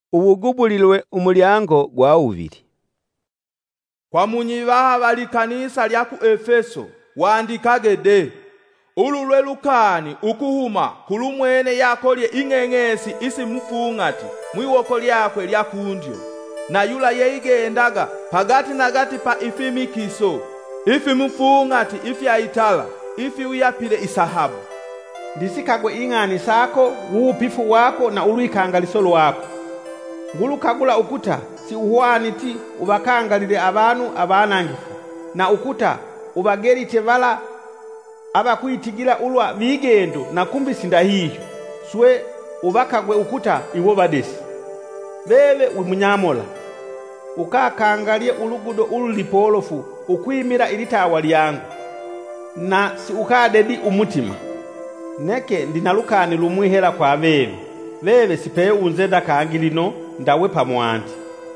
Ubugubulilwe umulyango gwa uvili. Kwa munyivaha bali kanisa lya ku Efeso wandikage de ululwe lukani ukuhuma kulumwene yakolye ing'eng'esi isi mufung'ati mwiwoko lyakwe lya kundyo na yula yeigendaga pagati na gati pa ifimikiso ifi mufung'ati ifyaitala ifi uyapile isahabu. Ndisikagwe ing'ani sako wuupifu wako na ulwikangaliso lwako. Ngulukagula ukuta si uhwaniti ubakangalile abantu abanangifu na ukuta ubagerite bala abakwitigira ulwa bigendo na kumbi sindahiyo swe ubakagwe ukuta iwo badesi bebe umunyamola ukakangalie ulugudo ululipolofu ukwimira ilitawa lyangu na si ukadedi umutima neke ndinalukani lumwihela kwa bebe sipe unzenda kangilino ndawe pamwanti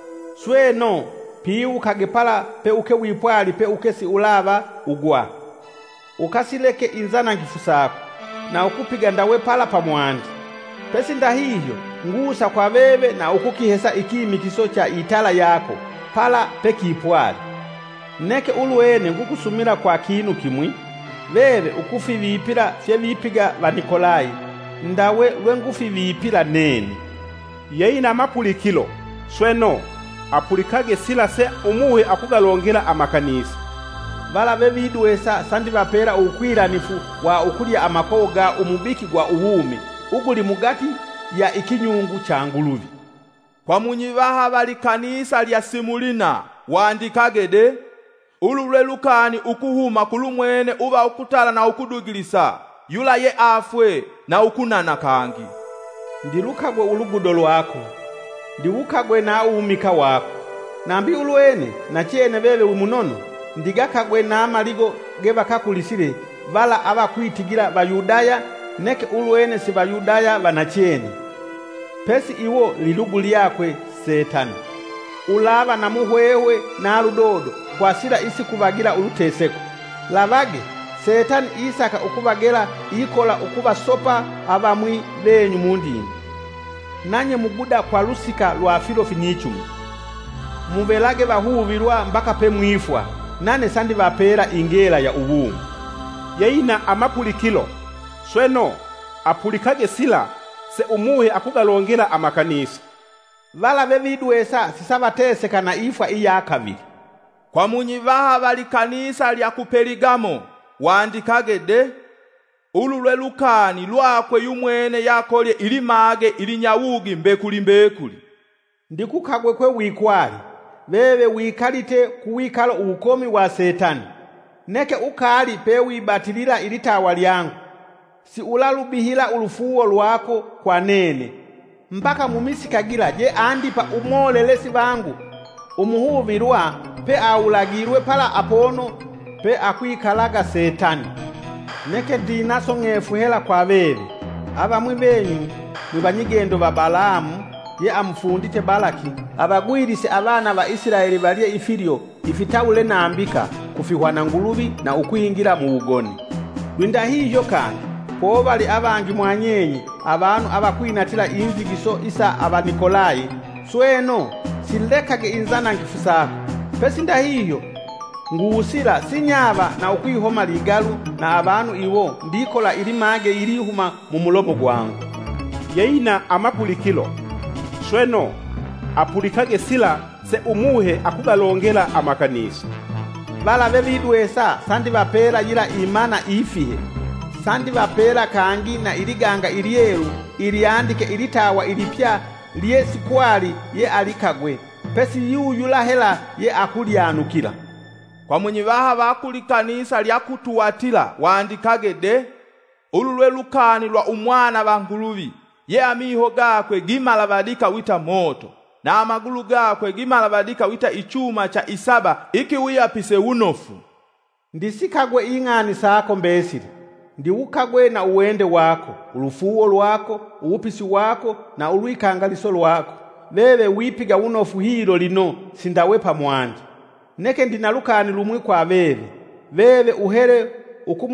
sweno piu kagepala pe uke wipwali pe uke si ulava ugwa ukasileke inzana ngifu sako na ukupiga ndawe pala pamwanti pesi ndahiyo ngusa kwa bebe na ukukihesa ikimikiso cha itala yako pala pe kipwali neke ulwene ngukusumira kwa kinu kimwi bebe ukufi vipila fye vipiga va Nikolai ndawe lwengufi vipila nene yeina mapulikilo sweno apulikage sila se umuhe akugalongela amakanisa bala bebidwesa sandi bapera ukwiranifu wa ukulya amakoga umubiki gwa uwumi uguli mugati ya ikinyungu cha nguluvi. Kwa munyivaha bali kanisa lya Simulina wandikage de ululwe lukani ukuhuma kulumwene uba ukutala na ukudugilisa yula ye afwe na ukunana kangi. Ndilukagwe ulugudo lwako ndiwukagwe na uumika wako nambi ulwene na chene bebe umunono ndigakagwe na amaligo gebakakulisile bala abakwitigira bayudaya neke ulwene si bayudaya banachene pesi iwo lilugu lyakwe Setani ulaba na muhwewe na ludodo kwa sila isi kubagira uluteseko labage Setani isaka ukubagela ikola ukubasopa abamwi benyu mundini nanye muguda kwa lusika lwa filofi n'ichumi mubelage bahubilwa mpaka pe mwifwa nane sandi bapera ingela ya ubumu yeina amapulikilo sweno apulikage sila se umuhe akugalongela amakanisa bala bebidwesa sisabateseka na ifwa iyakabili. Kwa munyivaha bali kanisa lya ku Perigamo wandikage de ululwe lukani lwakwe yumwene yakolye ilimage ilinyawugi mbekuli ndikukagwe kwe wikwali bebe wikalite kuwikalo ukomi wa Setani neke ukali pe wibatilila ilitawa lyangu si ulalubihila ulufuwo lwako kwa nene mpaka mumisikagira je andipa umolelesi bangu umuhubilwa pe aulagirwe pala apono pe akwikalaga Setani neke dinaso ng'efuhela kwa bebe abamwi benyu mwibanyigendo ba Balamu ye amufundite Balaki abagwirise abana ba Isiraeli balye ifilyo ifitawule nambika kufihwana ngulubi na ukwingira mu ugoni winda hiyo kandi po bali abangi mwanyenyi abantu abakwinatila inzigiso isa aba Nikolai sweno silekage inzana ngifu sako pesi ndahiyo nguusila sinyaba na ukwihoma ligalu na abantu iwo ndikola ilimage ilihuma mu mulomo gwangu yeina amapulikilo sweno apulikage sila se umuhe akugalongela amakanisa bala bebidwesa sandi bapera yila imana ifihe sandi bapera kangi na iliganga ilieru iliandike ilitawa ilipya liye sikwali ye alikagwe pesi yuyula hela ye akulyanukila. Kwa munyivaha bakuli kanisa lya kutuwatila wandikage de ululwe lukani lwa umwana banguluvi ye amiho gakwe gimalabadika wita moto na amagulu gakwe gimalabadika wita ichuma cha isaba iki wiyapise unofu. Ndisikagwe ing'ani sako mbesili ndiwukagwe na uwende wako ulufuwo lwako uupisi wako na ulwikangaliso lwako bebe wipiga unofu hilo lino sindawe pamwanti neke ndinalukani lumwi kwa bebe uhere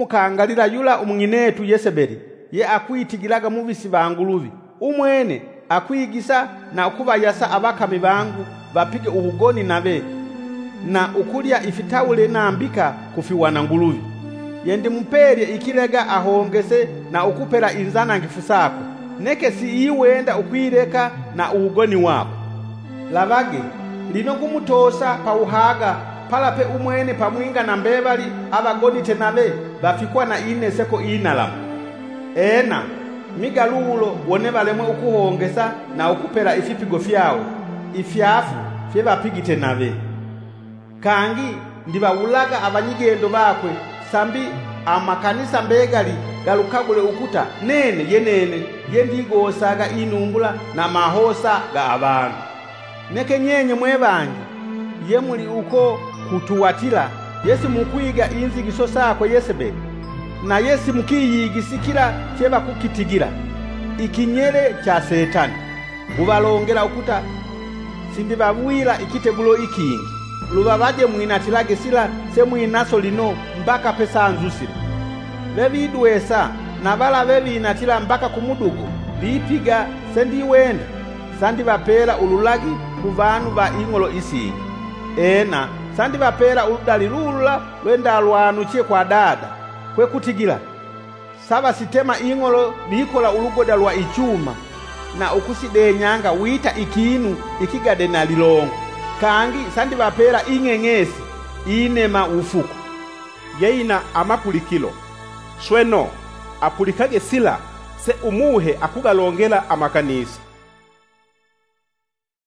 ukumukangalila yula umung'inetu Yesebeli ye akwitigilaga mubisi banguluvi umwene akwigisa na ukubayasa abakami bangu bapige ubugoni nabe na ukulya ifitawule nambika kufiwana nguluvi. Yendi muperye ikilega ahongese na ukupera inzana ngifu sako, neke si iwenda ukwireka na ubugoni wako. Lavage, lino kumutosa pa uhaga palape umwene pamwinga na mbebali abagonite nabe bafikwa na ineseko inalamu. Ena, migalulo wone balemwe ukuhongesa na ukupera ifipigo fyawo, ifyafu fye bapigite nabe. Kangi ndibawulaga abanyigendo bakwe sambi amakanisa mbegali galukagule ukuta nene yenene yendigosaga inungula na mahosa ga abantu. Neke nyenye mwebangi yemuli uko kutuwatila yesi mukwiga inzigiso sako Yezebeli na yesi mukiyigisikira cheba kukitigira ikinyere cha Setani ubalongela ukuta sindibabwira ikitegulo ikingi lubabaje mwinatilage sila semwinaso lino mpaka pesa nzusile bebidwesa na bala bebinatila mpaka kumudugo bipiga sendiwenda sandibapera ululagi kuvanu ba ingolo isingi. Ena sandibapera uludali lula lwenda lwanuchie kwa dada kwe kutigila saba sitema ingolo bikola ulugoda lwa ichuma na ukusidenyanga wita ikinu ikigade na lilongo. Kangi sandibapera ing'eng'esi inema ufuku. Yeina amapulikilo sweno apulikage sila se umuhe akugalongela amakanisa.